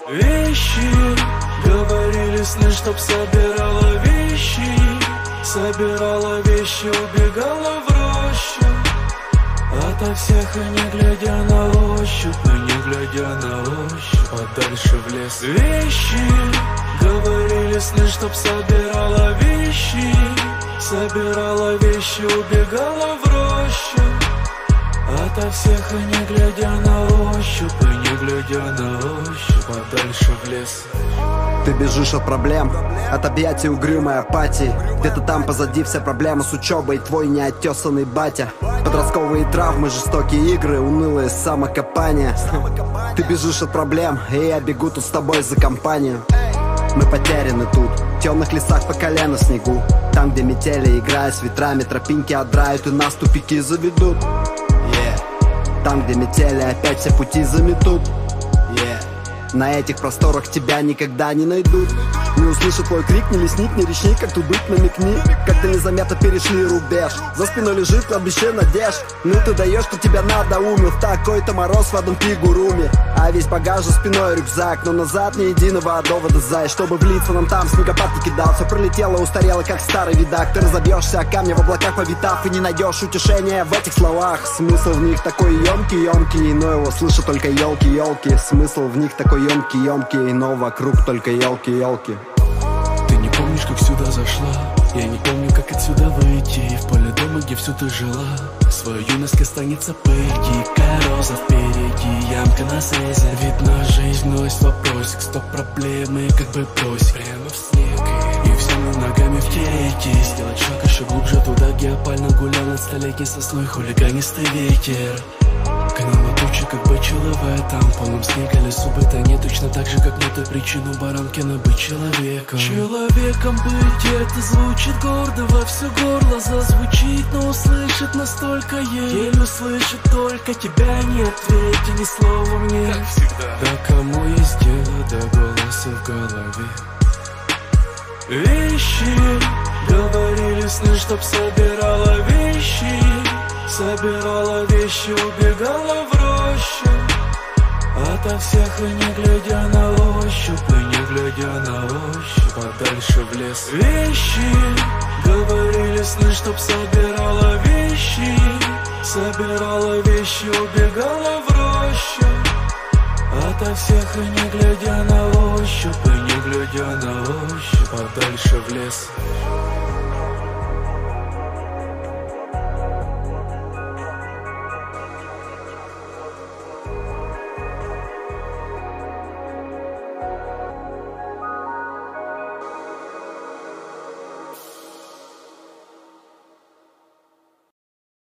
Вещи, говорили сны, чтоб собирала вещи. Собирала вещи, убегала в рощу. Ото всех и не глядя на ощупь, и не глядя на ощупь, подальше в лес. Вещи, говорили сны, чтоб собирала вещи. Собирала вещи, убегала в рощу. Ото всех и не глядя на ощупь, и не глядя на ощупь, подальше в лес. Ты бежишь от проблем, от объятий угрюмой апатии. Где-то там позади вся проблема с учебой, твой неоттесанный батя. Подростковые травмы, жестокие игры, унылое самокопание. Ты бежишь от проблем, и я бегу тут с тобой за компанию. Мы потеряны тут, в темных лесах по колено в снегу. Там, где метели, играя с ветрами, тропинки отдрают и нас тупики заведут. Там, где метели, опять все пути заметут. На этих просторах тебя никогда не найдут. Не услышит твой крик, ни лесник, ни речник. Как тут быть, намекни. Как-то незаметно перешли рубеж. За спиной лежит кладбище надежд. Ну ты даешь, что тебя надоумил. В такой-то мороз в одном кигуруме. А весь багаж за спиной рюкзак. Но назад ни единого довода зай. Чтобы влиться нам там снегопад не кидал. Все пролетело, устарело, как старый видак. Ты разобьешься о камни в облаках повитав. И не найдешь утешения в этих словах. Смысл в них такой емкий, но его слышат только елки. Смысл в них такой емкий, но вокруг только елки. Ты не помнишь, как сюда зашла? Я не помню, как отсюда выйти. В поле дома, где всю ты жила. Свою юность останется пыль. Дикая роза впереди, ямка на срезе. Видно, жизнь носит вопросик. Стоп проблемы, как бы бросить прямо в снег. И всеми ногами втереть. Сделать шаг еще глубже туда, где опально гулял над столетней сосной хулиганистый ветер. Каналы тучи, как бы человек там. Полном снега лесу быта нет. Точно так же, как нет и причину Баранкина быть человеком. Человеком быть, это звучит гордо. Во все горло зазвучит, но услышит настолько еле услышит только тебя. Не ответи ни слова мне, как всегда. Да кому есть дело до голоса в голове? Вещи, говорили сны, чтоб собирала вещи. Собирала вещи, убегала в рощу. Ото всех и не глядя на ощупь, и не глядя на ощупь, подальше в лес. Вещи, говорили сны, чтоб собирала вещи. Собирала вещи, убегала в рощу. Ото всех и не глядя на ощупь, и не глядя на ощупь, подальше в лес.